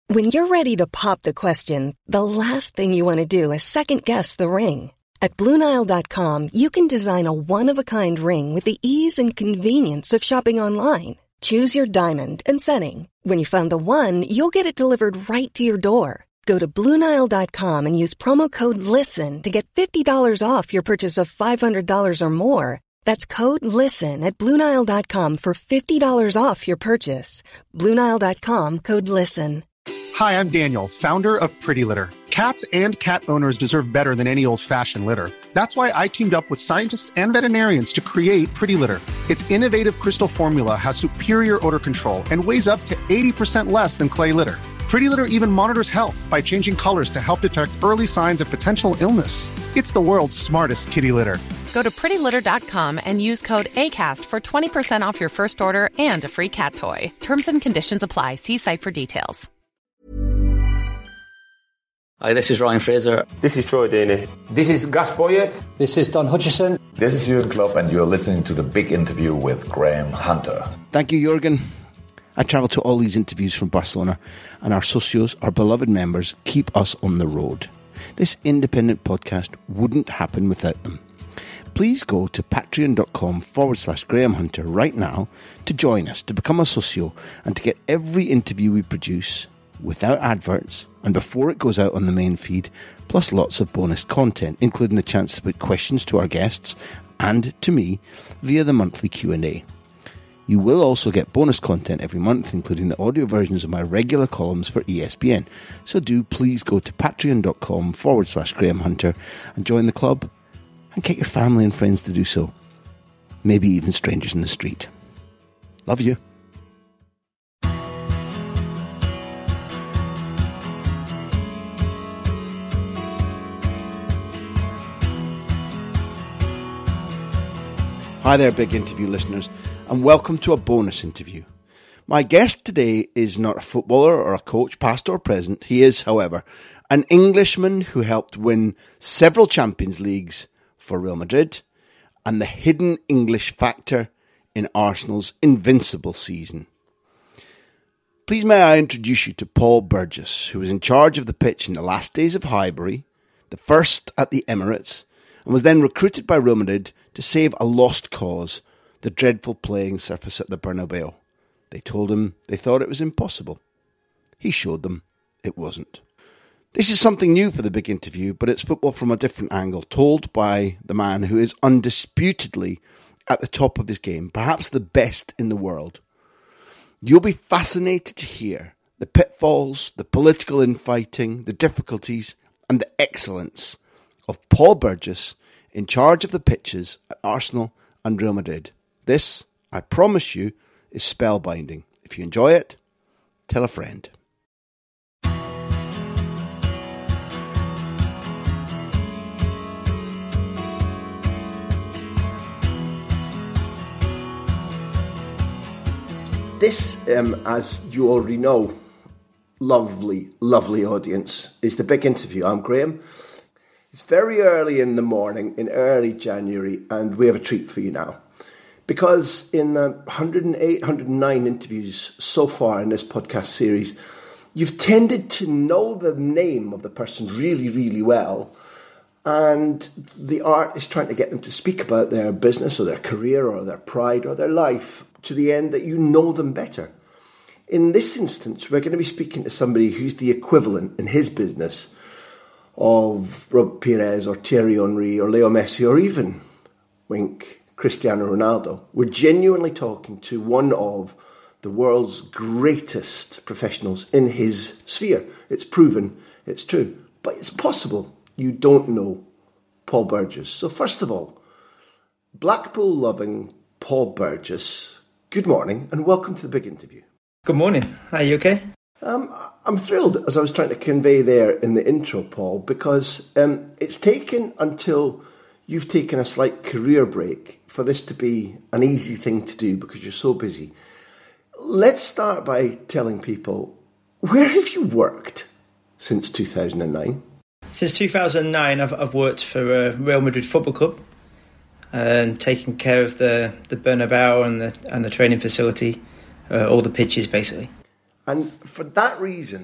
When you're ready to pop the question, the last thing you want to do is second-guess the ring. At BlueNile.com, you can design a one-of-a-kind ring with the ease and convenience of shopping online. Choose your diamond and setting. When you find the one, you'll get it delivered right to your door. Go to BlueNile.com and use promo code LISTEN to get $50 off your purchase of $500 or more. That's code LISTEN at BlueNile.com for $50 off your purchase. BlueNile.com, code LISTEN. Hi, I'm Daniel, founder of Pretty Litter. Cats and cat owners deserve better than any old-fashioned litter. That's why I teamed up with scientists and veterinarians to create Pretty Litter. Its innovative crystal formula has superior odor control and weighs up to 80% less than clay litter. Pretty Litter even monitors health by changing colors to help detect early signs of potential illness. It's the world's smartest kitty litter. Go to prettylitter.com and use code ACAST for 20% off your first order and a free cat toy. Terms and conditions apply. See site for details. Hi, this is Ryan Fraser. This is Troy Deeney. This is Gus Poyet. This is Don Hutchison. This is Jurgen Klopp, and you're listening to The Big Interview with Graham Hunter. Thank you, Jurgen. I travel to all these interviews from Barcelona, and our socios, our beloved members, keep us on the road. This independent podcast wouldn't happen without them. Please go to patreon.com/Graham Hunter right now to join us, to become a socio, and to get every interview we produce without adverts and before it goes out on the main feed, plus lots of bonus content, including the chance to put questions to our guests and to me via the monthly Q&A. You will also get bonus content every month, including the audio versions of my regular columns for ESPN. So do please go to patreon.com/Graham Hunter and join the club, and get your family and friends to do so. Maybe even strangers in the street. Love you. Hi there, Big Interview listeners, and welcome to a bonus interview. My guest today is not a footballer or a coach, past or present. He is, however, an Englishman who helped win several Champions Leagues for Real Madrid and the hidden English factor in Arsenal's invincible season. Please may I introduce you to Paul Burgess, who was in charge of the pitch in the last days of Highbury, the first at the Emirates, and was then recruited by Real Madrid to save a lost cause, the dreadful playing surface at the Bernabeu. They told him they thought it was impossible. He showed them it wasn't. This is something new for the Big Interview, but it's football from a different angle, told by the man who is undisputedly at the top of his game, perhaps the best in the world. You'll be fascinated to hear the pitfalls, the political infighting, the difficulties, and the excellence of Paul Burgess, in charge of the pitches at Arsenal and Real Madrid. This, I promise you, is spellbinding. If you enjoy it, tell a friend. This, as you already know, lovely, lovely audience, is The Big Interview. I'm Graham. It's very early in the morning, in early January, and we have a treat for you now. Because in the 108, 109 interviews so far in this podcast series, you've tended to know the name of the person really, really well, and the art is trying to get them to speak about their business or their career or their pride or their life to the end that you know them better. In this instance, we're going to be speaking to somebody who's the equivalent in his business of Rob Pires or Thierry Henry or Leo Messi or even, wink, Cristiano Ronaldo. We're genuinely talking to one of the world's greatest professionals in his sphere. It's proven, it's true. But it's possible you don't know Paul Burgess. So first of all, Blackpool-loving Paul Burgess, good morning and welcome to The Big Interview. Good morning. Are you okay? I'm thrilled, as I was trying to convey there in the intro, Paul, because it's taken until you've taken a slight career break for this to be an easy thing to do because you're so busy. Let's start by telling people, where have you worked since 2009? Since 2009, I've worked for Real Madrid Football Club and taken care of the Bernabeu and the training facility, all the pitches basically. And for that reason,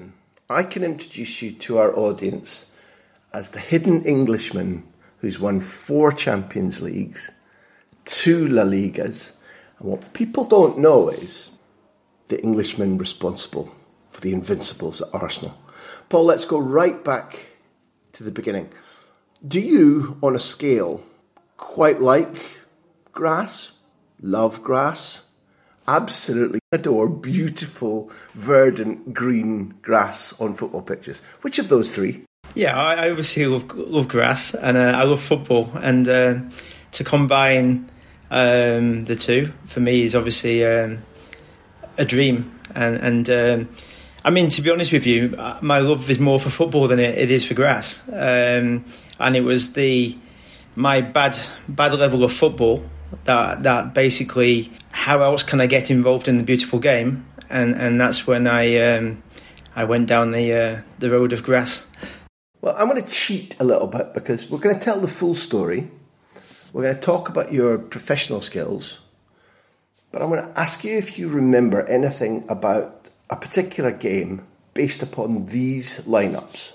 I can introduce you to our audience as the hidden Englishman who's won 4 Champions Leagues, 2 La Ligas, and what people don't know is the Englishman responsible for the Invincibles at Arsenal. Paul, let's go right back to the beginning. Do you, on a scale, quite like grass, love grass, absolutely adore beautiful, verdant, green grass on football pitches? Which of those 3? Yeah, I obviously love grass, and I love football, and to combine the two for me is obviously a dream. And I mean, to be honest with you, my love is more for football than it is for grass. And it was my bad level of football that basically, how else can I get involved in the beautiful game? And that's when I went down the road of grass. Well, I'm going to cheat a little bit because we're going to tell the full story. We're going to talk about your professional skills. But I'm going to ask you if you remember anything about a particular game based upon these lineups.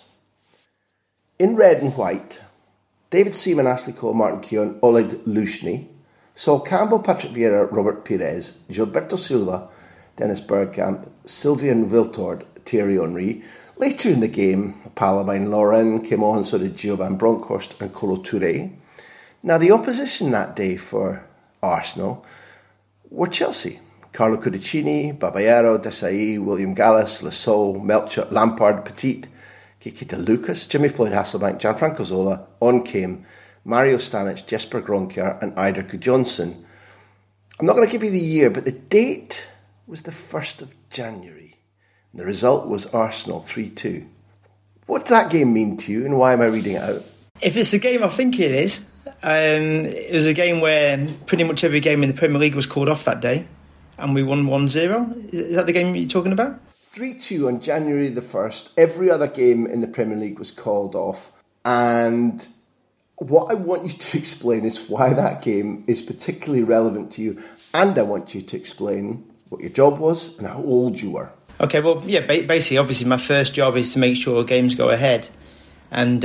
In red and white, David Seaman, Ashley Cole, Martin Keown, Oleg Lushny, Sol Campbell, Patrick Vieira, Robert Pires, Gilberto Silva, Dennis Bergkamp, Sylvain Wiltord, Thierry Henry. Later in the game, Palamine Lauren came on, so did Giovan Bronckhorst and Kolo Touré. Now, the opposition that day for Arsenal were Chelsea. Carlo Cudicini, Babayaro, Desailly, William Gallas, Lassalle, Melcher, Lampard, Petit, Kikita Lucas, Jimmy Floyd Hasselbank, Gianfranco Zola, On came Mario Stanic, Jesper Gronkier and Eidur Gudjohnsen. I'm not going to give you the year, but the date was the 1st of January. And the result was Arsenal 3-2. What did that game mean to you, and why am I reading it out? If it's the game I think it is, it was a game where pretty much every game in the Premier League was called off that day, and we won 1-0. Is that the game you're talking about? 3-2 on January the 1st. Every other game in the Premier League was called off. And what I want you to explain is why that game is particularly relevant to you. And I want you to explain what your job was and how old you were. Okay, well, yeah, basically, obviously, my first job is to make sure games go ahead. And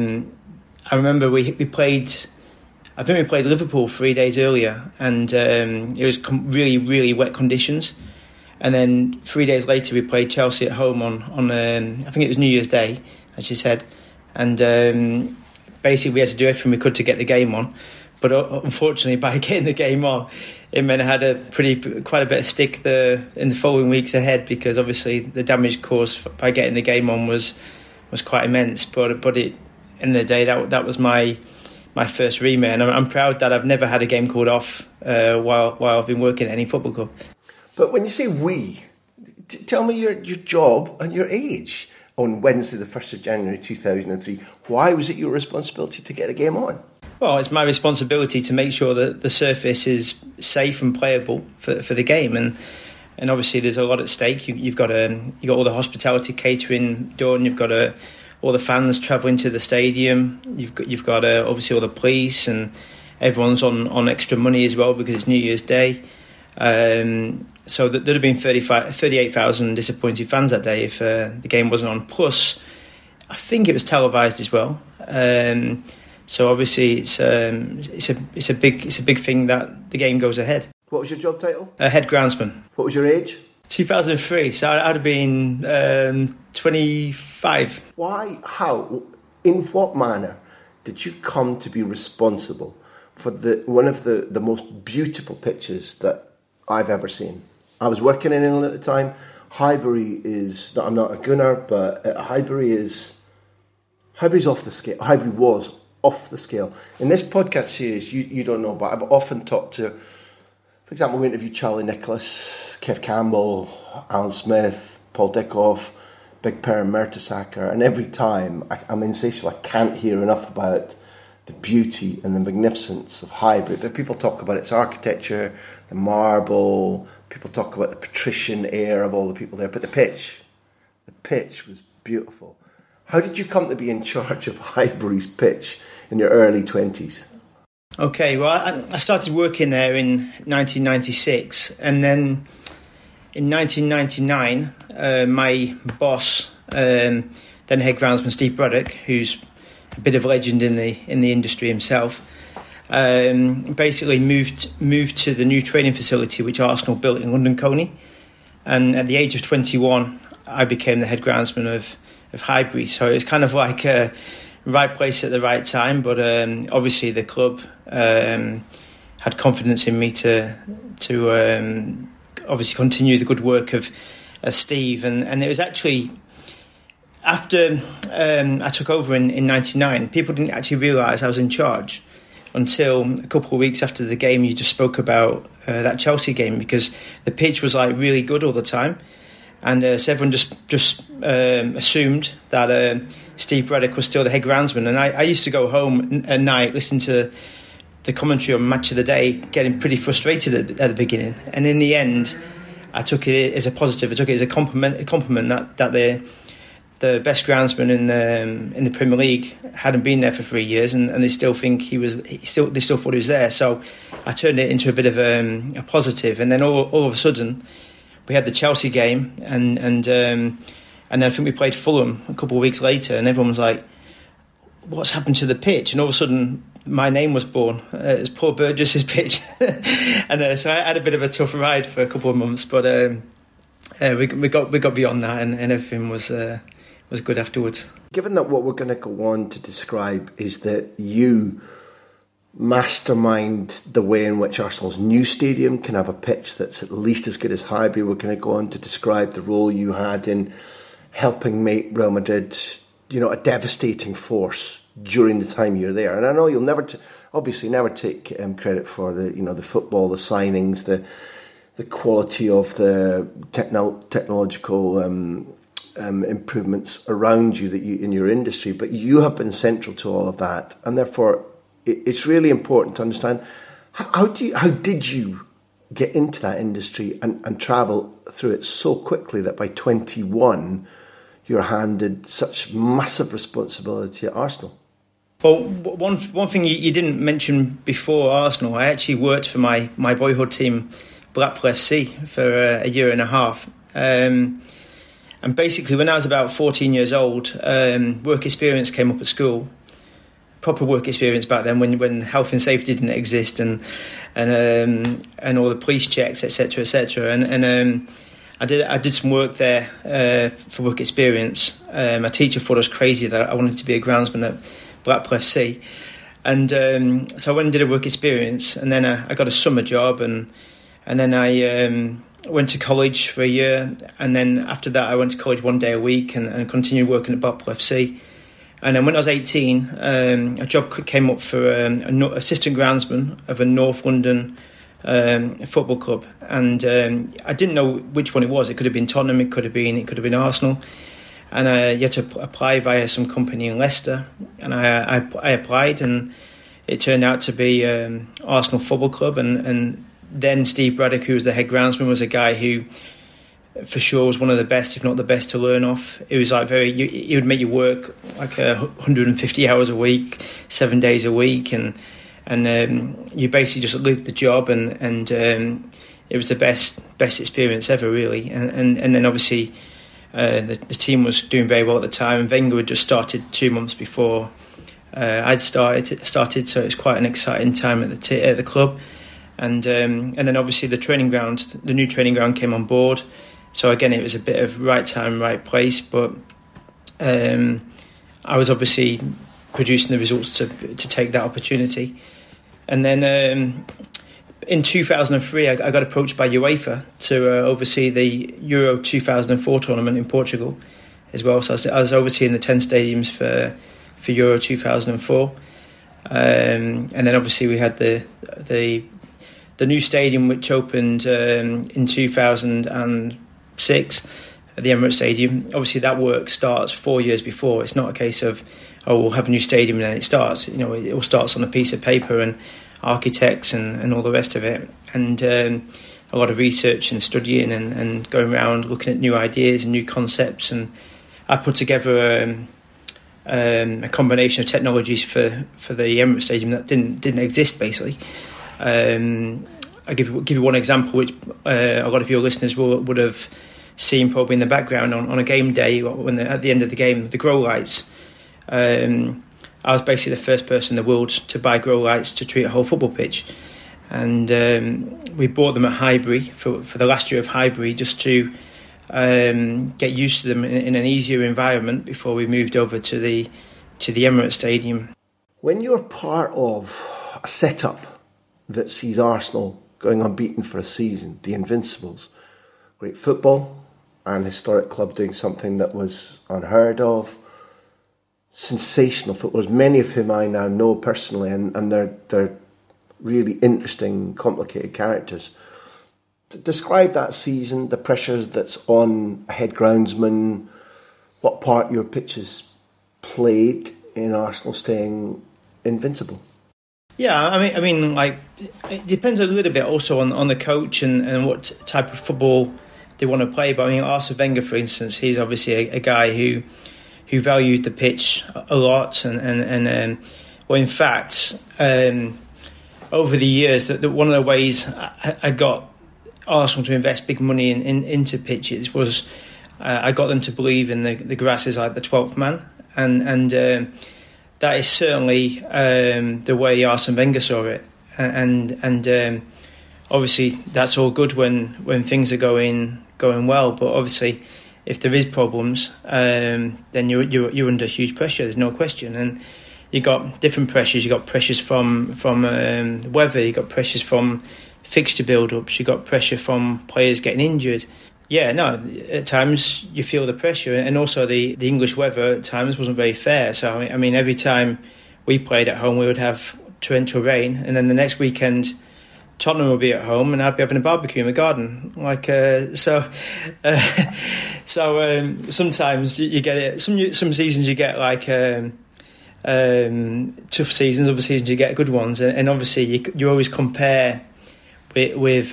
I remember we played, I think we played Liverpool 3 days earlier, and it was really, really wet conditions. And then 3 days later, we played Chelsea at home on I think it was New Year's Day, as you said. And basically, we had to do everything we could to get the game on. But unfortunately, by getting the game on, it meant I had quite a bit of stick in the following weeks ahead, because obviously the damage caused by getting the game on was quite immense. But in the day, that was my first remit, and I'm proud that I've never had a game called off while I've been working at any football club. But when you say we, tell me your job and your age on Wednesday, the 1st of January 2003. Why was it your responsibility to get a game on? Well, it's my responsibility to make sure that the surface is safe and playable for the game, and obviously there's a lot at stake. You've got all the hospitality catering done. You've got all the fans travelling to the stadium. You've got obviously all the police, and everyone's on extra money as well because it's New Year's Day. So there'd have been 38,000 disappointed fans that day if the game wasn't on. Plus, I think it was televised as well. So obviously it's a big thing that the game goes ahead. What was your job title? Head groundsman. What was your age? 2003. So I'd have been 25. Why? How? In what manner did you come to be responsible for one of the most beautiful pitches that I've ever seen? I was working in England at the time. Highbury is, I'm not a gunner, but Highbury's off the scale. Highbury was off the scale. In this podcast series, you don't know, but I've often talked to, for example, we interviewed Charlie Nicholas, Kev Campbell, Alan Smith, Paul Dickoff, Big Per and Mertesacker, and every time I'm insatiable. I can't hear enough about the beauty and the magnificence of Highbury. But people talk about its architecture, the marble, people talk about the patrician air of all the people there, but the pitch was beautiful. How did you come to be in charge of Highbury's pitch in your early 20s? Okay, well, I started working there in 1996, and then in 1999, my boss Then head groundsman Steve Braddock, who's a bit of a legend in the industry himself, basically moved to the new training facility which Arsenal built in London Colney. And at the age of 21, I became the head groundsman of Highbury. So it's kind of like a right place at the right time. But obviously the club had confidence in me to obviously continue the good work of Steve. And it was actually after I took over in 99, people didn't actually realise I was in charge until a couple of weeks after the game you just spoke about, that Chelsea game, because the pitch was like really good all the time, and so everyone just assumed that Steve Braddock was still the head groundsman. And I used to go home at night, listen to the commentary on Match of the Day, getting pretty frustrated at the beginning. And in the end, I took it as a positive. I took it as a compliment that the best groundsman in the Premier League hadn't been there for 3 years, and they still think they still thought he was there. So I turned it into a bit of a positive. And then all of a sudden we had the Chelsea game, and I think we played Fulham a couple of weeks later, and everyone was like, "What's happened to the pitch?" And all of a sudden my name was born. It was Paul Burgess's pitch, and so I had a bit of a tough ride for a couple of months, but we got beyond that, and everything was good afterwards. Given that what we're going to go on to describe is that you mastermind the way in which Arsenal's new stadium can have a pitch that's at least as good as Highbury, we're going to go on to describe the role you had in helping make Real Madrid, a devastating force during the time you're there. And I know you'll never take credit for the football, the signings, the quality of the technological improvements around you in your industry, but you have been central to all of that, and therefore it's really important to understand how did you get into that industry and travel through it so quickly that by 21 you're handed such massive responsibility at Arsenal. Well, one thing you didn't mention before Arsenal, I actually worked for my boyhood team, Blackpool FC, for a year and a half. And basically, when I was about 14 years old, work experience came up at school. Proper work experience back then, when health and safety didn't exist, and all the police checks, etc., etc. And I did some work there for work experience. My teacher thought I was crazy that I wanted to be a groundsman at Blackpool FC, and so I went and did a work experience, and then I got a summer job, and then I went to college for a year, and then after that I went to college 1 day a week and continued working at Blackpool FC. And then when I was 18, a job came up for an assistant groundsman of a North London football club, and I didn't know which one it was. It could have been Tottenham, it could have been Arsenal, and you had to apply via some company in Leicester, and I applied, and it turned out to be Arsenal Football Club, and then Steve Braddock, who was the head groundsman, was a guy who for sure was one of the best, if not the best, to learn off. It was like he would make you work like 150 hours a week, 7 days a week, and you basically just lived the job, and it was the best experience ever, really. And then obviously the team was doing very well at the time, and Wenger had just started 2 months before I'd started, so it was quite an exciting time at the club. And then obviously the new training ground came on board. So again, it was a bit of right time, right place. But I was obviously producing the results to take that opportunity. And then in 2003, I got approached by UEFA to oversee the Euro 2004 tournament in Portugal as well. So I was overseeing the 10 stadiums for Euro 2004. And then obviously we had the new stadium, which opened in 2006 at the Emirates Stadium. Obviously that work starts 4 years before. It's not a case of, we'll have a new stadium and then it starts. It all starts on a piece of paper, and architects and all the rest of it, and a lot of research and studying and going around looking at new ideas and new concepts. And I put together a combination of technologies for the Emirates Stadium that didn't exist, basically. I'll give you one example, which a lot of your listeners would have seen probably in the background on a game day when at the end of the game, the grow lights. I was basically the first person in the world to buy grow lights to treat a whole football pitch. And we bought them at Highbury for the last year of Highbury, just to get used to them in an easier environment before we moved over to the Emirates Stadium. When you're part of a setup that sees Arsenal going unbeaten for a season, the Invincibles, great football, an historic club doing something that was unheard of, sensational footballers, many of whom I now know personally, and they're really interesting, complicated characters. Describe that season, the pressures that's on a head groundsman, what part your pitches played in Arsenal staying invincible. Yeah, I mean, like, it depends a little bit also on the coach and what type of football they want to play. But I mean, Arsene Wenger, for instance, he's obviously a guy who valued the pitch a lot, and well, in fact, over the years, that one of the ways I got Arsenal to invest big money into pitches was I got them to believe in the grass is like the 12th man, and that is certainly the way Arsene Wenger saw it, and obviously that's all good when things are going well, but obviously if there is problems, then you're under huge pressure. There's no question, and you got different pressures. You got pressures from weather. You got pressures from fixture build-ups. You got pressure from players getting injured. Yeah, no, at times you feel the pressure, and also the English weather at times wasn't very fair. So I mean, every time we played at home, we would have torrential rain, and then the next weekend, Tottenham would be at home, and I'd be having a barbecue in the garden. Like sometimes you get it. Some seasons you get like tough seasons. Other seasons you get good ones, and obviously you always compare with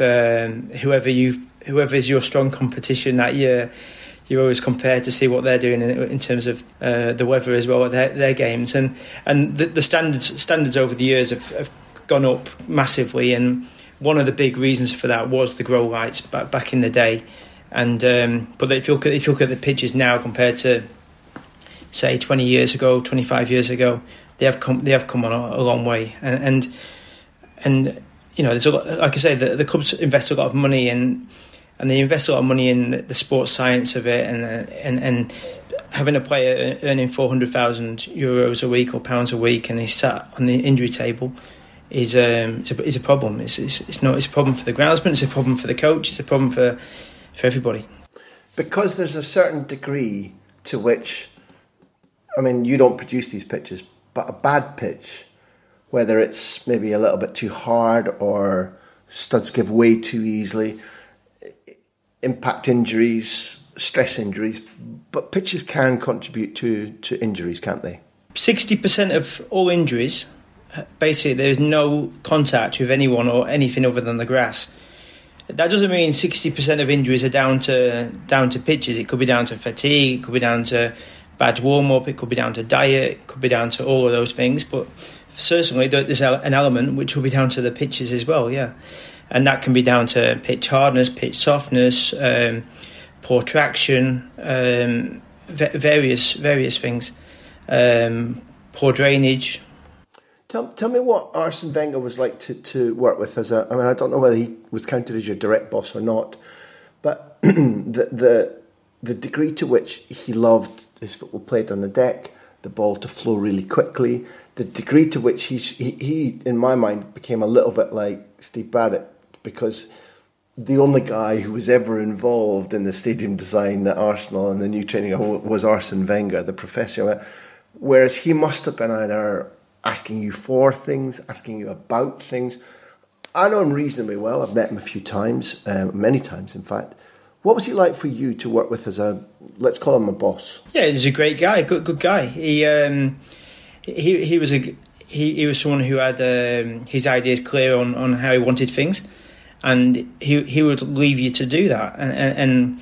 whoever is your strong competition that year. You always compare to see what they're doing in terms of the weather as well, their games, and the standards over the years have gone up massively, and one of the big reasons for that was the grow lights back in the day. And but if you look at the pitches now compared to say 20 years ago, 25 years ago, they have come on a long way, and you know, there's a lot, like I say, the clubs invest a lot of money and they invest a lot of money in the sports science of it, and having a player earning €400,000 a week or pounds a week and he's sat on the injury table is a problem. It's a problem for the groundsman, it's a problem for the coach, it's a problem for everybody. Because there's a certain degree to which, I mean, you don't produce these pitches, but a bad pitch, whether it's maybe a little bit too hard or studs give way too easily, impact injuries, stress injuries, but pitches can contribute to injuries, can't they? 60% of all injuries, basically there's no contact with anyone or anything other than the grass. That doesn't mean 60% of injuries are down to pitches. It could be down to fatigue, it could be down to bad warm-up, it could be down to diet, it could be down to all of those things, but certainly there's an element which will be down to the pitches as well, yeah. And that can be down to pitch hardness, pitch softness, poor traction, various things, poor drainage. Tell me what Arsene Wenger was like to work with I don't know whether he was counted as your direct boss or not, but the degree to which he loved his football played on the deck, the ball to flow really quickly, the degree to which he in my mind became a little bit like Steve Braddock, because the only guy who was ever involved in the stadium design at Arsenal and the new training was Arsene Wenger, the professor, whereas he must have been either asking you for things, asking you about things. I know him reasonably well. I've met him a few times, many times in fact. What was he like for you to work with as let's call him a boss? Yeah, he was a great guy, good guy. He was someone who had his ideas clear on how he wanted things, and he would leave you to do that. And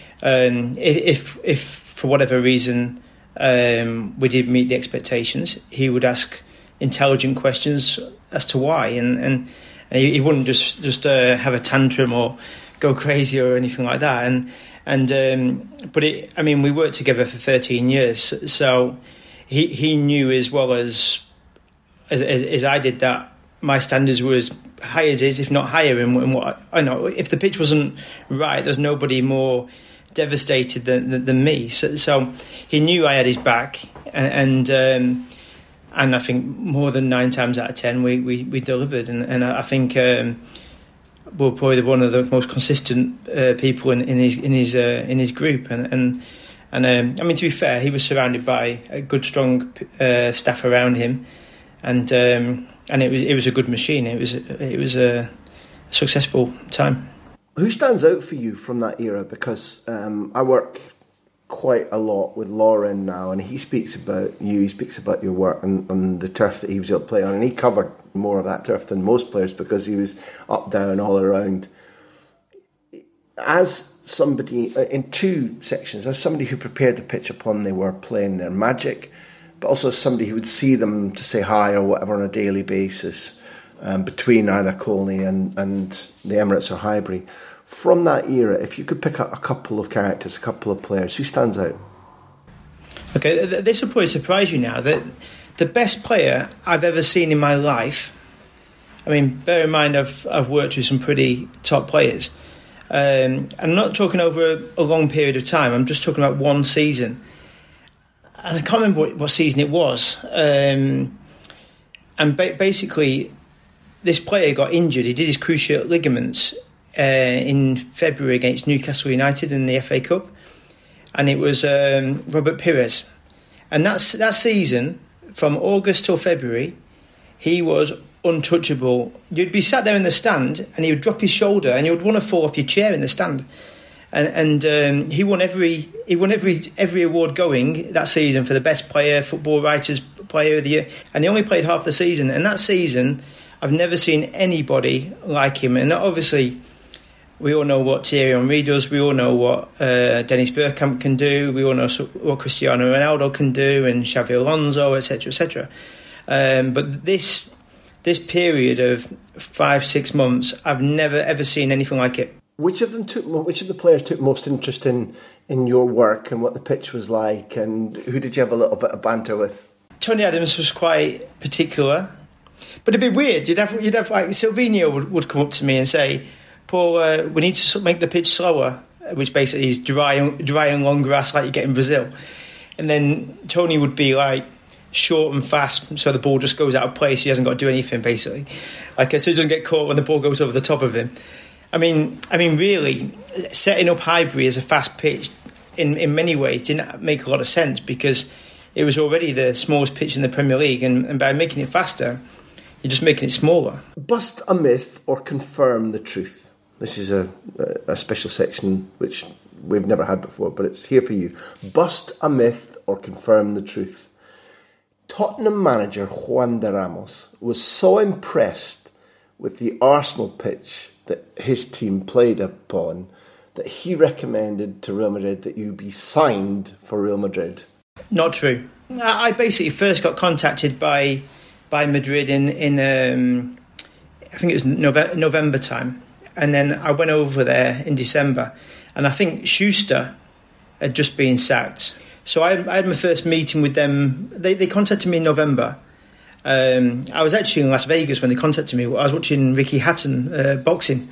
if for whatever reason we didn't meet the expectations, he would ask intelligent questions as to why, and he wouldn't just have a tantrum or go crazy or anything like that. And but we worked together for 13 years, so he knew as well as I did that my standards were as high as his, if not higher. And what I know, if the pitch wasn't right, there's nobody more devastated than me. So he knew I had his back, and I think more than 9 times out of 10 we delivered, and I think we're probably one of the most consistent people in his group, and to be fair, he was surrounded by a good, strong staff around him, and it was a good machine. It was a successful time. Who stands out for you from that era? Because I work quite a lot with Lauren now, and he speaks about you, he speaks about your work and the turf that he was able to play on, and he covered more of that turf than most players because he was up, down, all around. As somebody, in 2 sections, as somebody who prepared the pitch upon they were playing their magic, but also as somebody who would see them to say hi or whatever on a daily basis, between either Colney and the Emirates or Highbury. From that era, if you could pick up a couple of characters, a couple of players, who stands out? Okay, this will probably surprise you now, that the best player I've ever seen in my life, bear in mind I've worked with some pretty top players. I'm not talking over a long period of time, I'm just talking about one season. And I can't remember what season it was. Basically, this player got injured. He did his cruciate ligaments in February against Newcastle United in the FA Cup, and it was Robert Pires. And that season, from August till February, he was untouchable. You'd be sat there in the stand, and he would drop his shoulder, and you would want to fall off your chair in the stand. And he won every award going that season for the best player, Football Writers Player of the Year, and he only played half the season. And that season, I've never seen anybody like him. And obviously, we all know what Thierry Henry does. We all know what Dennis Bergkamp can do. We all know what Cristiano Ronaldo can do, and Xavi Alonso, etc., etc. But this period of 5-6 months, I've never ever seen anything like it. Which of the players took most interest in your work and what the pitch was like, and who did you have a little bit of banter with? Tony Adams was quite particular, but it'd be weird. You'd have like Silvinho would come up to me and say, "Paul, we need to make the pitch slower," which basically is dry and long grass like you get in Brazil. And then Tony would be like short and fast, so the ball just goes out of place. He hasn't got to do anything basically, so he doesn't get caught when the ball goes over the top of him. Really, setting up Highbury as a fast pitch in many ways didn't make a lot of sense because it was already the smallest pitch in the Premier League, and by making it faster, you're just making it smaller. Bust a myth or confirm the truth. This is a special section which we've never had before, but it's here for you. Bust a myth or confirm the truth. Tottenham manager Juan de Ramos was so impressed with the Arsenal pitch that his team played upon that he recommended to Real Madrid that you be signed for Real Madrid. Not true. I basically first got contacted by Madrid in I think it was November time, and then I went over there in December, and I think Schuster had just been sacked. So I had my first meeting with them. They contacted me in November. I was actually in Las Vegas when they contacted me. I was watching Ricky Hatton boxing.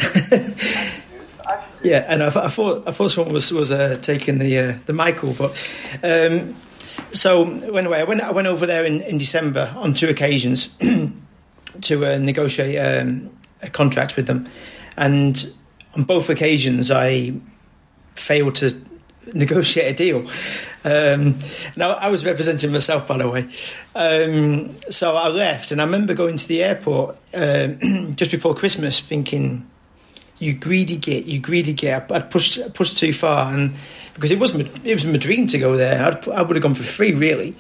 Yeah, and I thought someone was taking the Michael, but so anyway, I went over there in December on 2 occasions to negotiate a contract with them, and on both occasions I failed to negotiate a deal. Now I was representing myself, by the way. So I left, and I remember going to the airport just before Christmas, thinking, "You greedy git! I'd pushed too far," and because it was my dream to go there, I would have gone for free, really.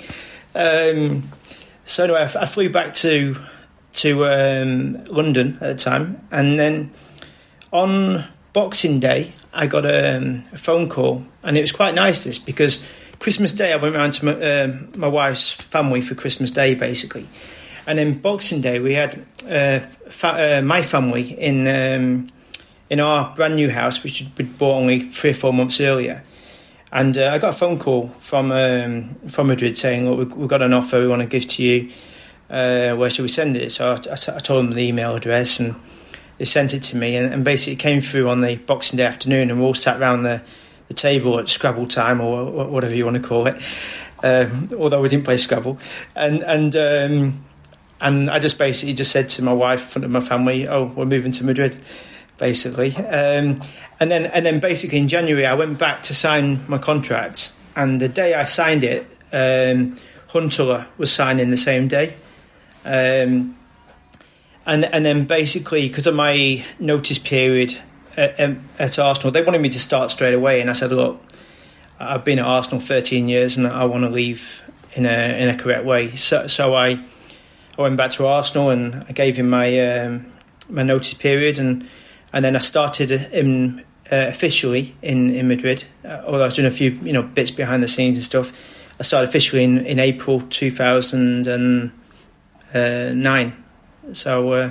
So anyway, I flew back to London at the time, and then on Boxing Day, I got a phone call, and it was quite nice because Christmas Day I went round to my wife's family for Christmas Day, basically, and then Boxing Day we had my family in in our brand new house, which we'd bought only 3 or 4 months earlier. And I got a phone call from Madrid saying, look, we've got an offer we want to give to you. Where should we send it? So I told them the email address, and they sent it to me. And basically it came through on the Boxing Day afternoon, and we all sat around the table at Scrabble time, or whatever you want to call it. Although we didn't play Scrabble. And I just basically said to my wife in front of my family, oh, we're moving to Madrid, basically. And then basically in January I went back to sign my contract, and the day I signed it, Huntelaar was signing the same day. And then basically, because of my notice period at Arsenal, they wanted me to start straight away, and I said, look, I've been at Arsenal 13 years and I want to leave in a correct way. So I went back to Arsenal and I gave him my notice period, and then I started officially in Madrid. Although I was doing a few bits behind the scenes and stuff, I started officially in April 2009. So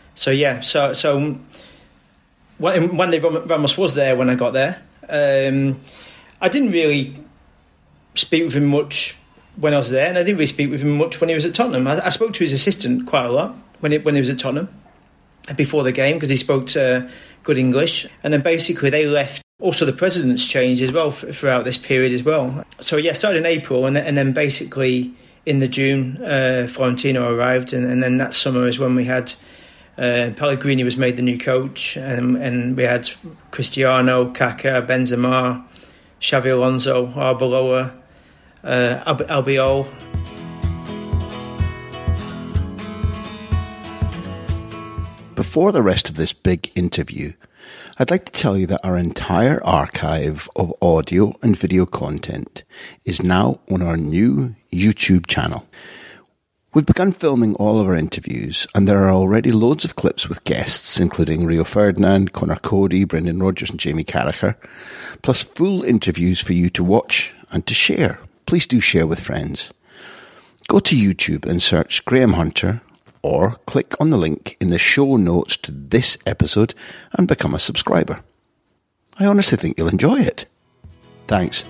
one day Ramos was there when I got there. I didn't really speak with him much when I was there, and I didn't really speak with him much when he was at Tottenham. I spoke to his assistant quite a lot when he was at Tottenham before the game, because he spoke good English. And then basically they left. Also the presidents changed as well throughout this period as well. So yeah, started in April, and then basically in the June, Florentino arrived, and then that summer is when we had Pellegrini was made the new coach, and we had Cristiano, Kaká, Benzema, Xavi Alonso, Arbeloa, Albiol. Before the rest of this big interview, I'd like to tell you that our entire archive of audio and video content is now on our new YouTube channel. We've begun filming all of our interviews, and there are already loads of clips with guests, including Rio Ferdinand, Conor Cody, Brendan Rodgers and Jamie Carragher, plus full interviews for you to watch and to share. Please do share with friends. Go to YouTube and search Graham Hunter, or click on the link in the show notes to this episode and become a subscriber. I honestly think you'll enjoy it. Thanks.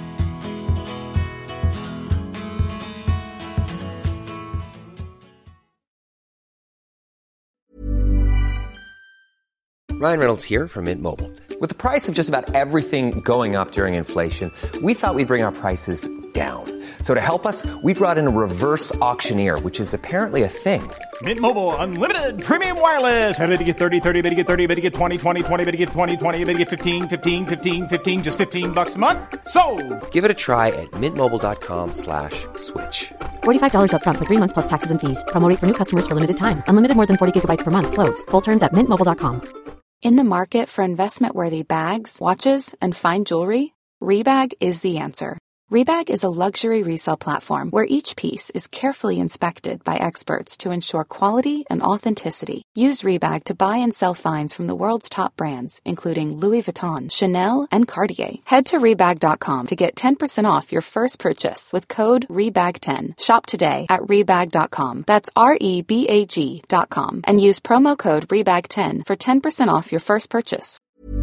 Ryan Reynolds here from Mint Mobile. With the price of just about everything going up during inflation, we thought we'd bring our prices down. So to help us, we brought in a reverse auctioneer, which is apparently a thing. Mint Mobile Unlimited Premium Wireless. How to get 30, 30, how to get 30, how to get 20, 20, 20, how to get 20, 20, how to get 15, 15, 15, 15, just $15 a month? Sold! Give it a try at mintmobile.com/switch. $45 up front for 3 months plus taxes and fees. Promo rate for new customers for limited time. Unlimited more than 40 gigabytes per month. Slows full terms at mintmobile.com. In the market for investment-worthy bags, watches, and fine jewelry, Rebag is the answer. Rebag is a luxury resale platform where each piece is carefully inspected by experts to ensure quality and authenticity. Use Rebag to buy and sell finds from the world's top brands, including Louis Vuitton, Chanel, and Cartier. Head to Rebag.com to get 10% off your first purchase with code REBAG10. Shop today at Rebag.com. That's REBAG.com. And use promo code REBAG10 for 10% off your first purchase.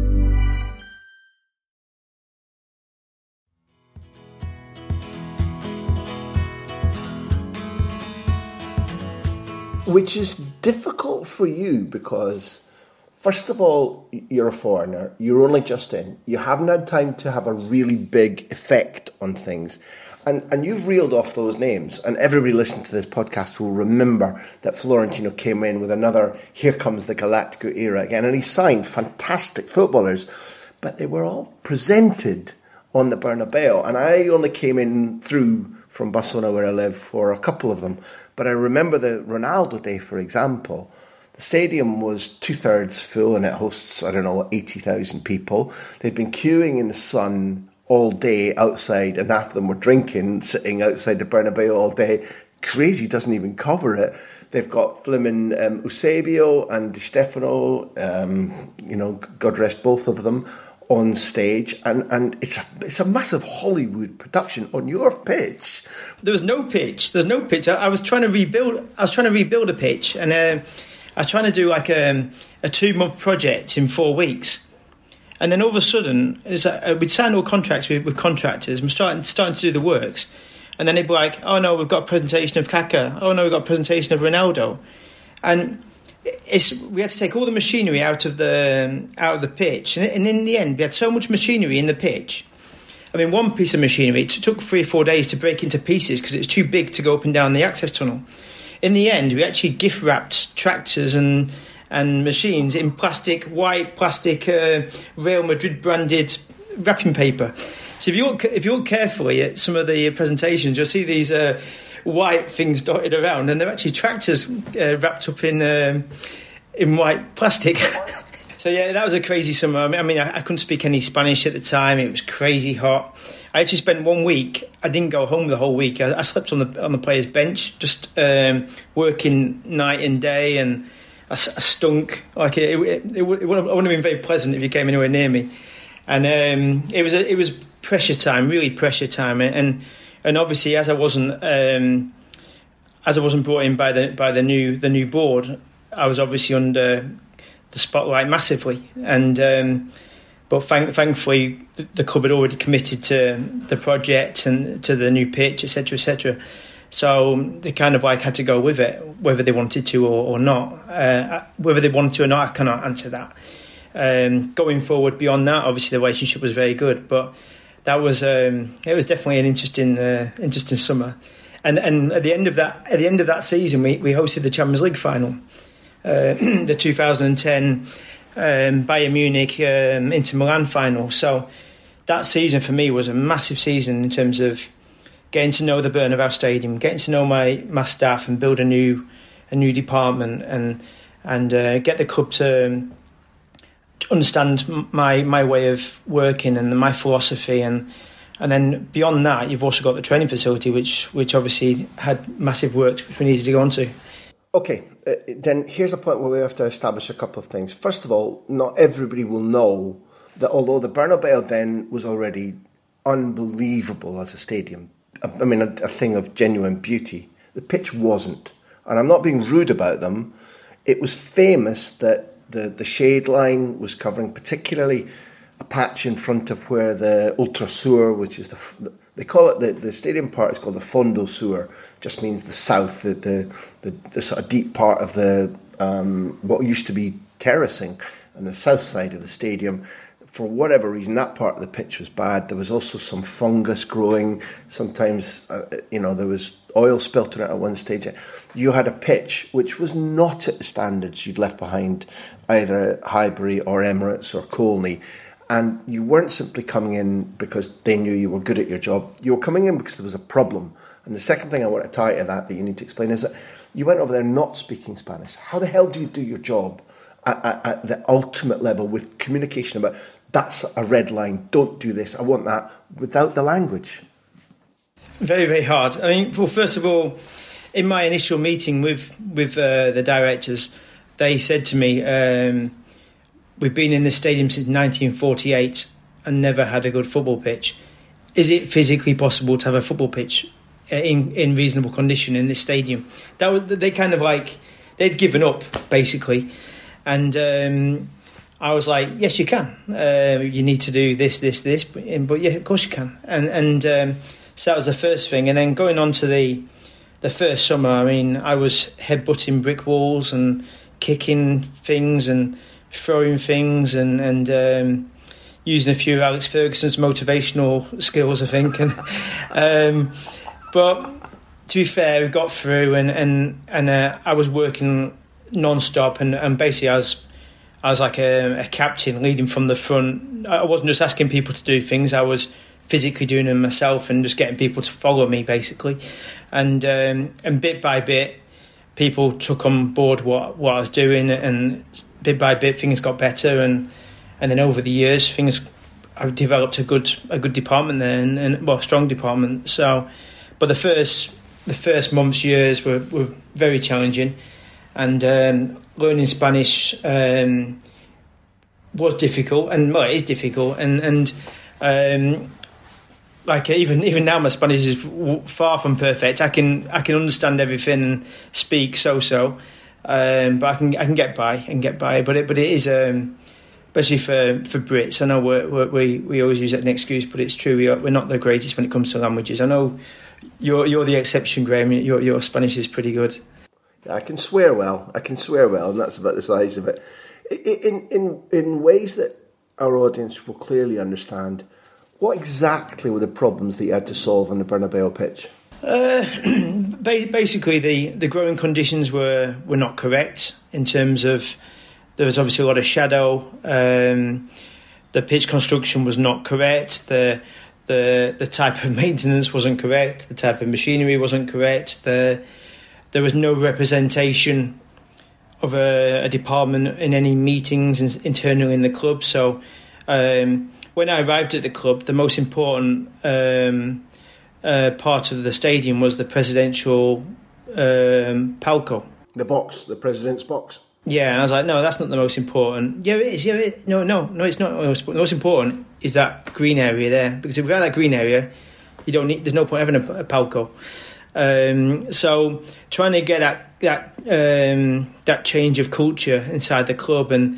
Which is difficult for you because, first of all, you're a foreigner, you're only just in, you haven't had time to have a really big effect on things. And you've reeled off those names, and everybody listening to this podcast will remember that Florentino came in with another, here comes the Galactico era again, and he signed fantastic footballers, but they were all presented on the Bernabeu, and I only came in through from Barcelona, where I live, for a couple of them. But I remember the Ronaldo day, for example. The stadium was 2/3 full and it hosts, 80,000 people. They'd been queuing in the sun all day outside, and half of them were drinking, sitting outside the Bernabeu all day. Crazy doesn't even cover it. They've got Flimin Eusebio and Di Stefano, God rest both of them, on stage, and it's a massive Hollywood production on your pitch. There was no pitch. There's no pitch. I was trying to rebuild a pitch, and I was trying to do like a 2-month project in 4 weeks. And then all of a sudden, we'd signed all contracts with contractors. And we're starting to do the works. And then they'd be like, oh no, we've got a presentation of Kaká. Oh no, we've got a presentation of Ronaldo. And we had to take all the machinery out of the pitch. And in the end, we had so much machinery in the pitch. I mean, one piece of machinery, it took 3 or 4 days to break into pieces because it was too big to go up and down the access tunnel. In the end, we actually gift wrapped tractors and machines in white plastic Real Madrid branded wrapping paper. So if you look carefully at some of the presentations, you'll see these white things dotted around, and they're actually tractors wrapped up in white plastic. So yeah, that was a crazy summer. I mean, I couldn't speak any Spanish at the time. It was crazy hot. I actually spent 1 week. I didn't go home the whole week. I slept on the players' bench, just working night and day, and I stunk. Like it wouldn't have been very pleasant if you came anywhere near me. And it was pressure time, really pressure time. And obviously, as I wasn't brought in by the new board, I was obviously under the spotlight massively. And but thankfully, the club had already committed to the project and to the new pitch, etc., etc. So they kind of like had to go with it, whether they wanted to or not. Whether they wanted to or not, I cannot answer that. Going forward beyond that, obviously the relationship was very good, but that was it was definitely an interesting summer. And at the end of that season, we hosted the Champions League final, the 2010 Bayern Munich Inter Milan final. So that season for me was a massive season in terms of getting to know the Bernabeu Stadium, getting to know my staff, and build a new department, and get the club to understand my way of working and my philosophy, and then beyond that, you've also got the training facility, which obviously had massive works which we needed to go on to. Okay, then here's a point where we have to establish a couple of things. First of all, not everybody will know that although the Bernabeu then was already unbelievable as a stadium, I mean, a thing of genuine beauty, the pitch wasn't. And I'm not being rude about them. It was famous that the shade line was covering particularly a patch in front of where the Ultrasur, which is they call it the stadium part is called the Fondo Sur, just means the south, the sort of deep part of the what used to be terracing on the south side of the stadium. For whatever reason, that part of the pitch was bad. There was also some fungus growing. Sometimes, there was oil spilt on it at one stage. You had a pitch which was not at the standards you'd left behind either at Highbury or Emirates or Colney. And you weren't simply coming in because they knew you were good at your job. You were coming in because there was a problem. And the second thing I want to tie to that you need to explain is that you went over there not speaking Spanish. How the hell do you do your job at the ultimate level with communication about that's a red line, don't do this, I want that, without the language? Very, very hard. I mean, well, first of all, in my initial meeting with the directors, they said to me, we've been in this stadium since 1948 and never had a good football pitch. Is it physically possible to have a football pitch in reasonable condition in this stadium? They kind of like, they'd given up, basically. And I was like, yes, you can. You need to do this, but yeah, of course you can. And so that was the first thing. And then going on to the first summer, I mean, I was headbutting brick walls and kicking things and throwing things and using a few Alex Ferguson's motivational skills, I think. And but to be fair, we got through, and I was working non-stop, and basically I was like a captain leading from the front. I wasn't just asking people to do things, I was physically doing them myself and just getting people to follow me, basically. And bit by bit, people took on board what I was doing, and bit by bit things got better. And then over the years, I developed a good department there, and a strong department. So, but the first months, years were very challenging, and learning Spanish was difficult, and well, it is difficult, and like even now, my Spanish is far from perfect. I can understand everything and speak so, but I can get by. But it is, especially for Brits. I know we always use that as an excuse, but it's true. We're not the greatest when it comes to languages. I know you're the exception, Graham. Your Spanish is pretty good. I can swear well, and that's about the size of it. In ways that our audience will clearly understand, what exactly were the problems that you had to solve on the Bernabeu pitch? Basically, the growing conditions were not correct in terms of there was obviously a lot of shadow. The pitch construction was not correct. The type of maintenance wasn't correct. The type of machinery wasn't correct. There was no representation of a department in any meetings internally in the club. So when I arrived at the club, the most important part of the stadium was the presidential palco. The president's box. Yeah, and I was like, no, that's not the most important. Yeah, it is. Yeah, no, it's not. The most important is that green area there, because if without that green area, you don't need. There's no point having a palco. So trying to get that change of culture inside the club and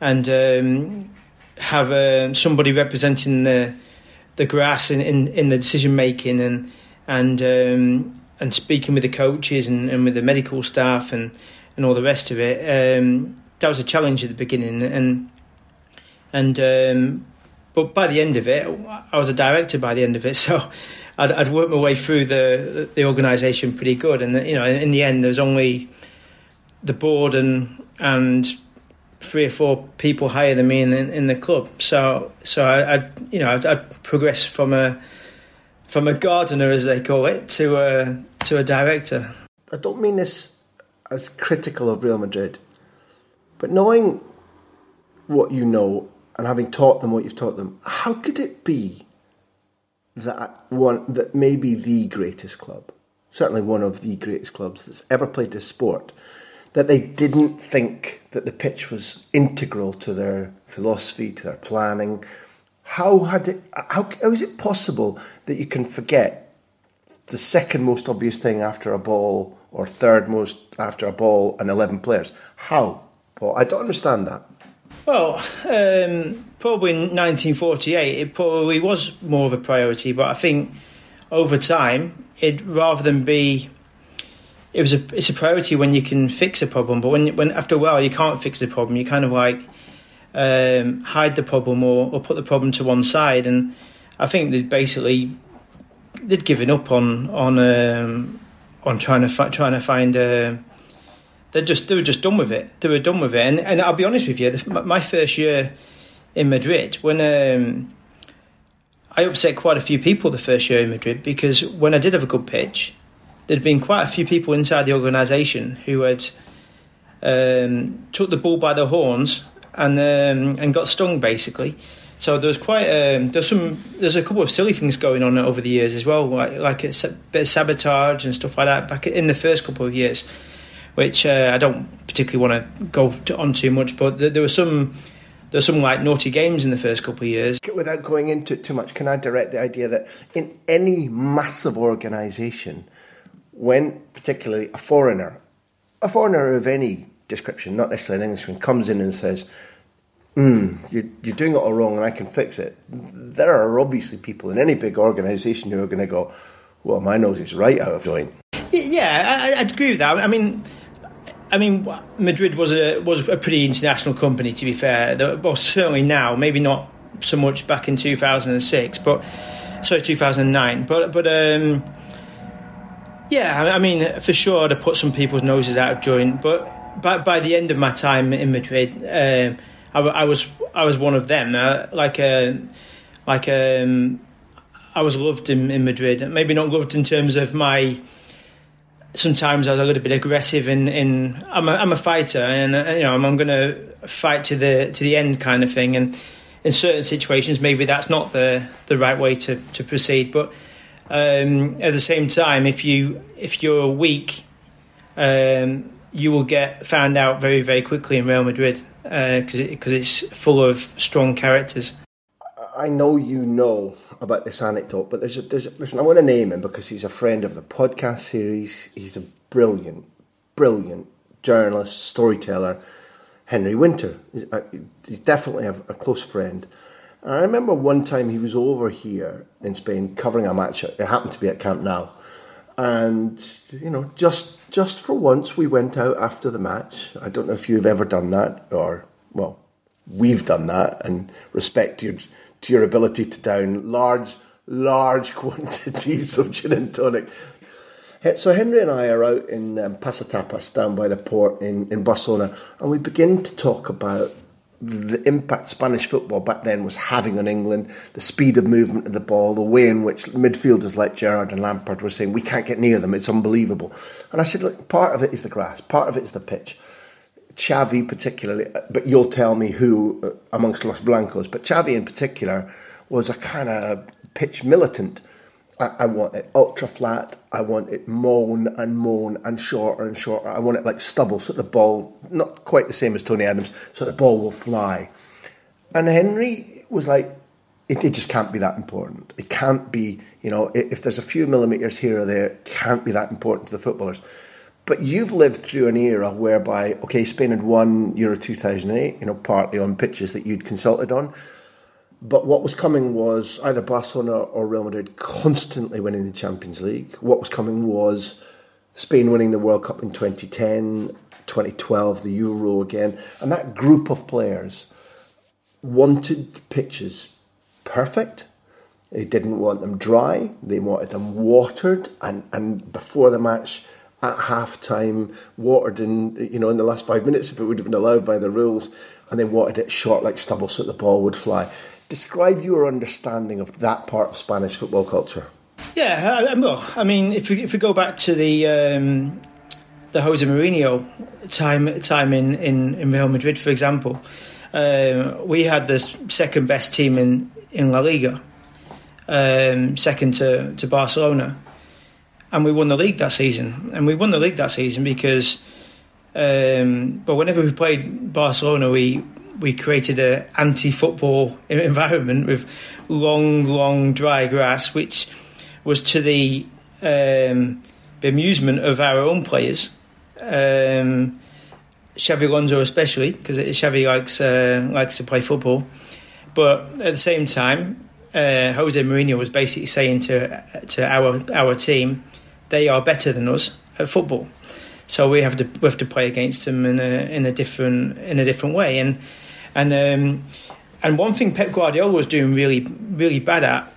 have somebody representing the grass in the decision making and speaking with the coaches and with the medical staff and all the rest of it. That was a challenge at the beginning, but by the end of it, I was a director by the end of it, so I'd worked my way through the organisation pretty good, and in the end there was only the board and 3 or 4 people higher than me in the club. So I'd progressed from a gardener, as they call it, to a director. I don't mean this as critical of Real Madrid, but knowing what you know and having taught them what you've taught them, how could it be that maybe the greatest club, certainly one of the greatest clubs that's ever played this sport, that they didn't think that the pitch was integral to their philosophy, to their planning? How is it possible that you can forget the second most obvious thing after a ball, or third most after a ball and 11 players? How, Paul? I don't understand that. Well, probably in 1948, it probably was more of a priority. But I think over time, it's a priority when you can fix a problem. But when after a while you can't fix the problem, you kind of like hide the problem or put the problem to one side. And I think they'd given up on trying to find. They were just done with it. They were done with it. And I'll be honest with you, my first year in Madrid, when I upset quite a few people the first year in Madrid, because when I did have a good pitch, there'd been quite a few people inside the organisation who had took the bull by the horns and got stung, basically. So there was there's a couple of silly things going on over the years as well, like a bit of sabotage and stuff like that back in the first couple of years, which I don't particularly want to go on too much, but there were some like naughty games in the first couple of years. Without going into it too much, can I direct the idea that in any massive organisation, when particularly a foreigner of any description, not necessarily an Englishman, comes in and says, you're doing it all wrong and I can fix it, there are obviously people in any big organisation who are going to go, well, my nose is right out of joint. Yeah, I'd agree with that. I mean, Madrid was a pretty international company, to be fair. Well, certainly now, maybe not so much back in 2006, but 2009. But yeah, I mean, for sure, I'd have put some people's noses out of joint. But by the end of my time in Madrid, I was one of them. I was loved in Madrid. Maybe not loved in terms of my. Sometimes I was a little bit aggressive. I'm a fighter, and I'm going to fight to the end, kind of thing. And in certain situations, maybe that's not the right way to proceed. But at the same time, if you're weak, you will get found out very, very quickly in Real Madrid because it's full of strong characters. I know you know about this anecdote, but listen, I want to name him because he's a friend of the podcast series. He's a brilliant journalist, storyteller, Henry Winter. He's definitely a close friend. And I remember one time he was over here in Spain covering a match. It happened to be at Camp Nou. And, just for once, we went out after the match. I don't know if you've ever done that, or, well, we've done that, and respect to your ability to down large quantities of gin and tonic. So Henry and I are out in Pasatapas, down by the port in Barcelona, and we begin to talk about the impact Spanish football back then was having on England, the speed of movement of the ball, the way in which midfielders like Gerrard and Lampard were saying, we can't get near them, it's unbelievable. And I said, look, part of it is the grass, part of it is the pitch. Xavi particularly, but you'll tell me who amongst Los Blancos, but Xavi in particular was a kind of pitch militant. I want it ultra flat, I want it moan and shorter and shorter. I want it like stubble, so the ball, not quite the same as Tony Adams, so the ball will fly. And Henry was like, it just can't be that important. It can't be, if there's a few millimetres here or there, it can't be that important to the footballers. But you've lived through an era whereby, okay, Spain had won Euro 2008, partly on pitches that you'd consulted on. But what was coming was either Barcelona or Real Madrid constantly winning the Champions League. What was coming was Spain winning the World Cup in 2010, 2012, the Euro again. And that group of players wanted pitches perfect. They didn't want them dry. They wanted them watered. And before the match, at half-time, watered in the last 5 minutes if it would have been allowed by the rules. And they wanted it short like stubble so that the ball would fly. Describe your understanding of that part of Spanish football culture. Yeah, well, I mean, if we go back to the Jose Mourinho time in Real Madrid, for example, we had the second best team in La Liga, second to Barcelona, and we won the league that season. And we won the league that season because, but whenever we played Barcelona, we created an anti-football environment with long, dry grass, which was to the amusement of our own players. Xavi Alonso especially, because Xavi likes to play football. But at the same time, Jose Mourinho was basically saying to our team, they are better than us at football, so we have to play against them in a different way. And one thing Pep Guardiola was doing really, really bad at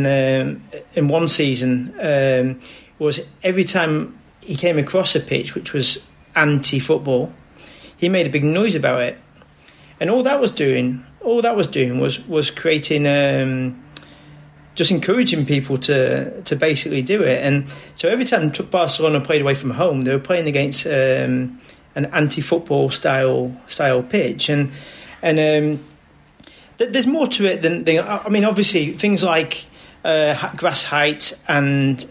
in one season was every time he came across a pitch which was anti-football, he made a big noise about it. And all that was doing was creating, just encouraging people to basically do it. And so every time Barcelona played away from home, they were playing against an anti-football style pitch. And there's more to it than I mean, obviously things like grass height and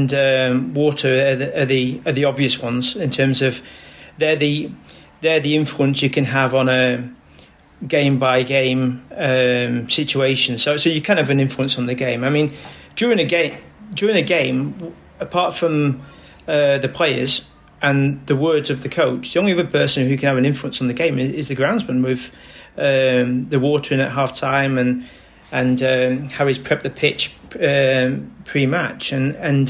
water are the obvious ones in terms of they're the influence you can have on a game by game situation. So you can have an influence on the game. I mean, during a game, apart from the players and the words of the coach, the only other person who can have an influence on the game is the groundsman, with the watering at half time and how he's prepped the pitch pre-match. And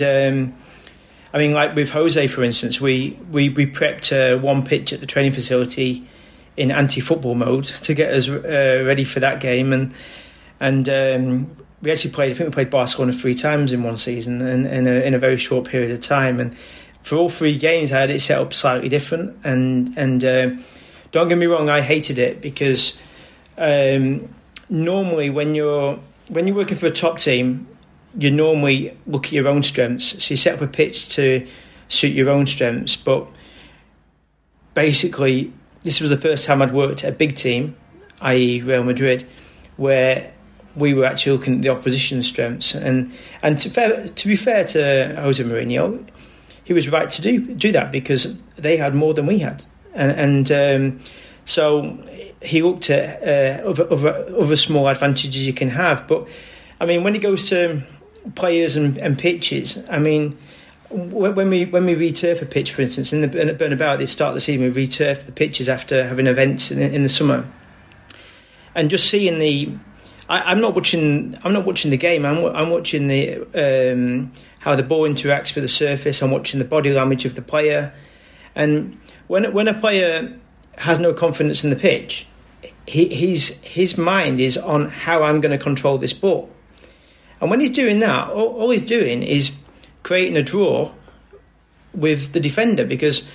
I mean, like with Jose, for instance, we prepped one pitch at the training facility in anti-football mode to get us ready for that game. And we actually played Barcelona 3 times in one season and in a very short period of time. And for all 3 games, I had it set up slightly different. And don't get me wrong, I hated it because normally when you're working for a top team, you normally look at your own strengths. So you set up a pitch to suit your own strengths. But basically, this was the first time I'd worked at a big team, i.e. Real Madrid, where we were actually looking at the opposition's strengths. And to be fair to Jose Mourinho, he was right to do that because they had more than we had. And so he looked at other small advantages you can have. But, I mean, when it goes to players and pitches, I mean, when we returf a pitch, for instance, in the Bernabeu at the start of the season, we returf the pitches after having events in the summer, and just seeing I'm not watching the game. I'm watching the how the ball interacts with the surface. I'm watching the body language of the player, and when a player has no confidence in the pitch, his mind is on how I'm going to control this ball. And when he's doing that, all he's doing is creating a draw with the defender, because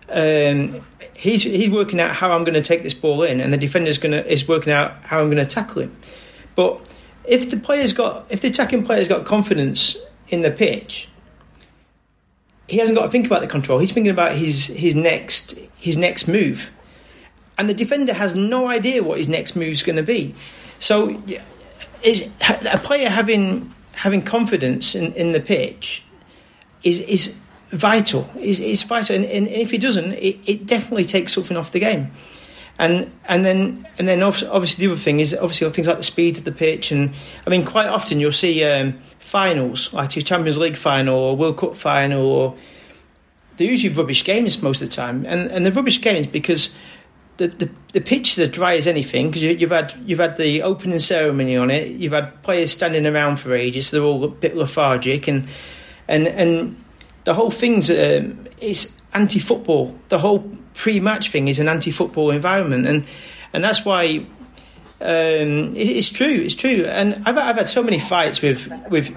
he's working out how I'm going to take this ball in, and the defender is working out how I'm going to tackle him. But if the attacking player's got confidence in the pitch, he hasn't got to think about the control. He's thinking about his next move, and the defender has no idea what his next move is going to be. So, is a player having confidence in the pitch is vital. Is vital, and if he doesn't, it definitely takes something off the game. And then obviously the other thing is obviously things like the speed of the pitch, and I mean quite often you'll see finals like your Champions League final or World Cup final, or they're usually rubbish games most of the time, and the rubbish games because the pitch is as dry as anything, because you've had the opening ceremony on it, you've had players standing around for ages, so they're all a bit lethargic, and the whole thing's is anti-football. The whole pre-match thing is an anti-football environment, and that's why it's true. And I've had so many fights with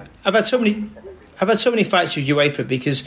UEFA because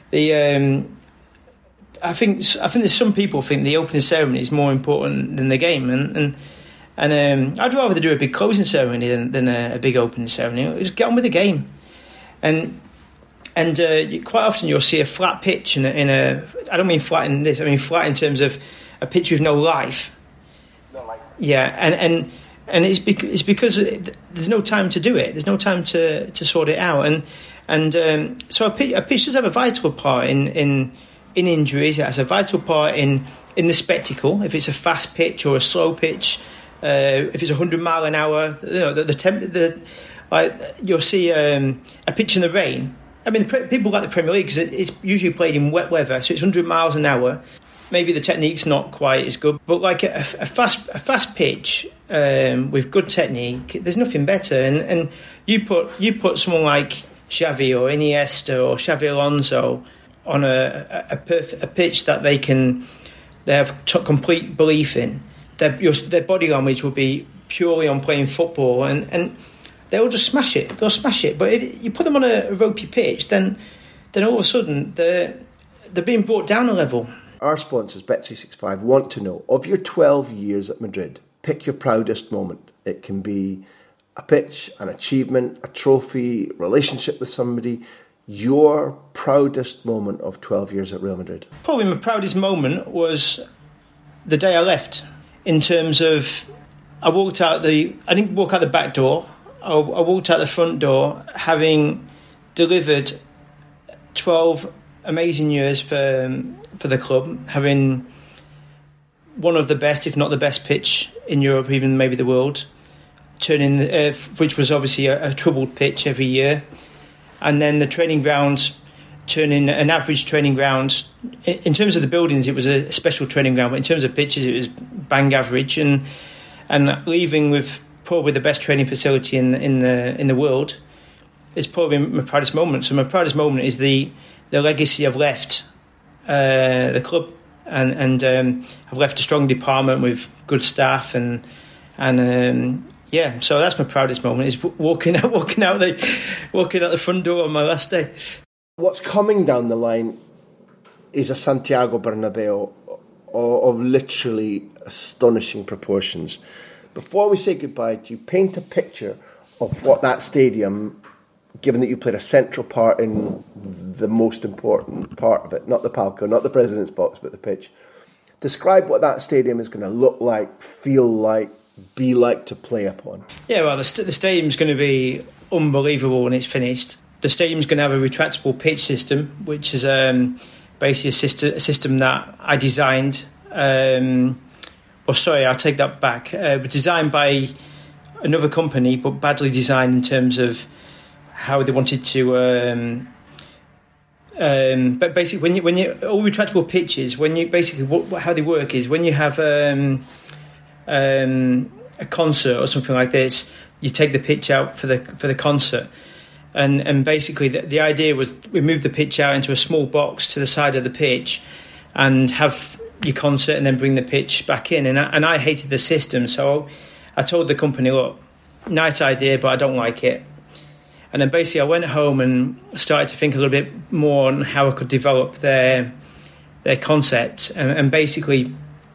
I think there's some people think the opening ceremony is more important than the game, and I'd rather do a big closing ceremony than a big opening ceremony. Just get on with the game, and quite often you'll see a flat pitch in a. I don't mean flat in this. I mean flat in terms of a pitch with no life. Yeah, and it's because there's no time to do it. There's no time to sort it out, and so a pitch does have a vital part in injuries. It has a vital part in the spectacle. If it's a fast pitch or a slow pitch, if it's 100 mile an hour, you'll see a pitch in the rain. I mean, people like the Premier League because it's usually played in wet weather, so it's 100 miles an hour. Maybe the technique's not quite as good, but like a fast pitch with good technique, there's nothing better. And you put someone like Xavi or Iniesta or Xavi Alonso on a pitch that they have complete belief in. Their body language will be purely on playing football, and they'll just smash it. They'll smash it. But if you put them on a ropey pitch, then all of a sudden they're being brought down a level. Our sponsors, Bet365, want to know, of your 12 years at Madrid, pick your proudest moment. It can be a pitch, an achievement, a trophy, relationship with somebody. Your proudest moment of 12 years at Real Madrid? Probably my proudest moment was the day I left. In terms of, I didn't walk out the back door. I walked out the front door, having delivered 12 amazing years for the club, having one of the best, if not the best pitch in Europe, even maybe the world, which was obviously a troubled pitch every year, and then the training ground turning an average training ground. In terms of the buildings, it was a special training ground, but in terms of pitches, it was bang average, and leaving with probably the best training facility in the world is probably my proudest moment. So my proudest moment is the legacy I've left the club, and I've left a strong department with good staff, and so that's my proudest moment, is walking out the front door on my last day. What's coming down the line is a Santiago Bernabeu of literally astonishing proportions. Before we say goodbye, do you paint a picture of what that stadium, given that you played a central part in the most important part of it, not the palco, not the president's box, but the pitch, describe what that stadium is going to look like, feel like, be like to play upon? Yeah, well, the stadium's going to be unbelievable when it's finished. The stadium's going to have a retractable pitch system, which is basically a system that I designed. I'll take that back. It was designed by another company, but badly designed in terms of how they wanted to But basically, when you all retractable pitches, when you basically how they work is when you have a concert or something like this, you take the pitch out for the concert, and basically the idea was we move the pitch out into a small box to the side of the pitch, and have your concert, and then bring the pitch back in. And I hated the system, so I told the company, look, nice idea, but I don't like it. And then basically I went home and started to think a little bit more on how I could develop their concept. And basically,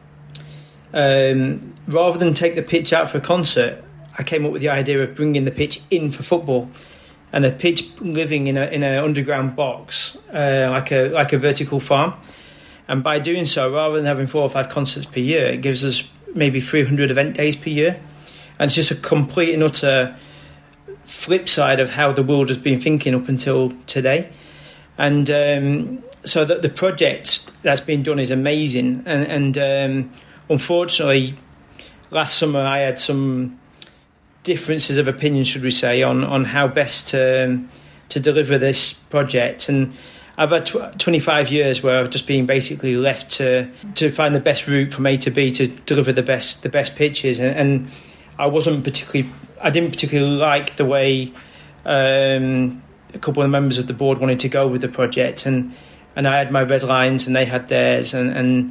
rather than take the pitch out for a concert, I came up with the idea of bringing the pitch in for football, and the pitch living in an underground box, like a vertical farm. And by doing so, rather than having 4 or 5 concerts per year, it gives us maybe 300 event days per year. And it's just a complete and utter flip side of how the world has been thinking up until today. And so that the project that's been done is amazing. And unfortunately, last summer I had some differences of opinion, should we say, on how best to deliver this project. And I've had 25 years where I've just been basically left to find the best route from A to B to deliver the best pitches. And I didn't particularly like the way a couple of members of the board wanted to go with the project, and I had my red lines and they had theirs, and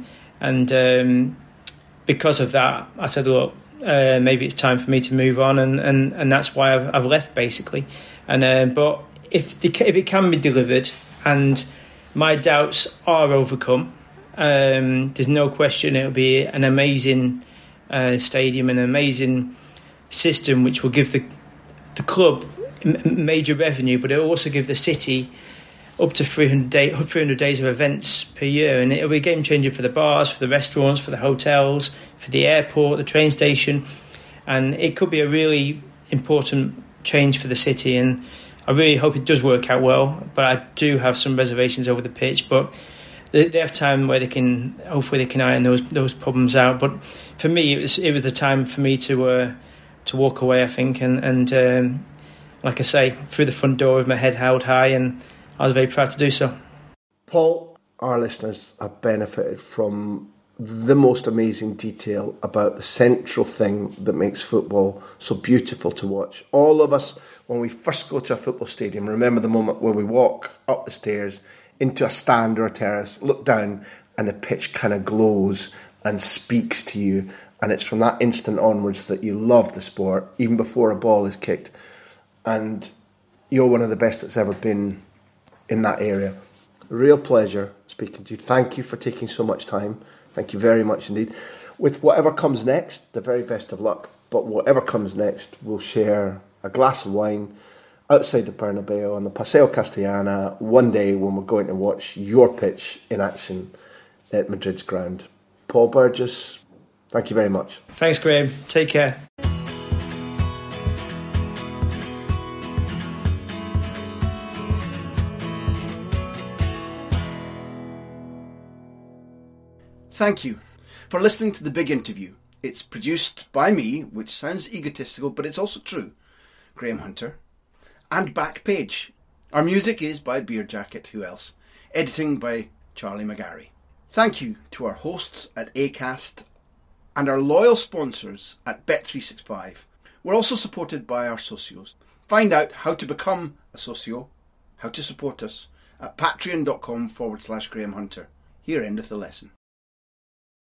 because of that, I said, look, maybe it's time for me to move on, and that's why I've left basically. And but if it can be delivered, and my doubts are overcome, there's no question it'll be an amazing stadium, an amazing system which will give the club major revenue, but it'll also give the city up to 300 days of events per year, and it'll be a game changer for the bars, for the restaurants, for the hotels, for the airport, the train station, and it could be a really important change for the city. And I really hope it does work out well, but I do have some reservations over the pitch. But they have time where hopefully they can iron those problems out. But for me, it was the time for me to walk away, I think, and like I say, through the front door with my head held high, and I was very proud to do so. Paul, our listeners have benefited from the most amazing detail about the central thing that makes football so beautiful to watch. All of us, when we first go to a football stadium, remember the moment where we walk up the stairs into a stand or a terrace, look down, and the pitch kind of glows and speaks to you. And it's from that instant onwards that you love the sport, even before a ball is kicked. And you're one of the best that's ever been in that area. A real pleasure speaking to you. Thank you for taking so much time. Thank you very much indeed. With whatever comes next, the very best of luck. But whatever comes next, we'll share a glass of wine outside the Bernabeu on the Paseo Castellana one day when we're going to watch your pitch in action at Madrid's ground. Paul Burgess, thank you very much. Thanks, Graham. Take care. Thank you for listening to The Big Interview. It's produced by me, which sounds egotistical, but it's also true, Graham Hunter, and Backpage. Our music is by Beer Jacket, who else? Editing by Charlie McGarry. Thank you to our hosts at Acast and our loyal sponsors at Bet365. We're also supported by our socios. Find out how to become a socio, how to support us, at patreon.com/Graham Hunter. Here endeth the lesson.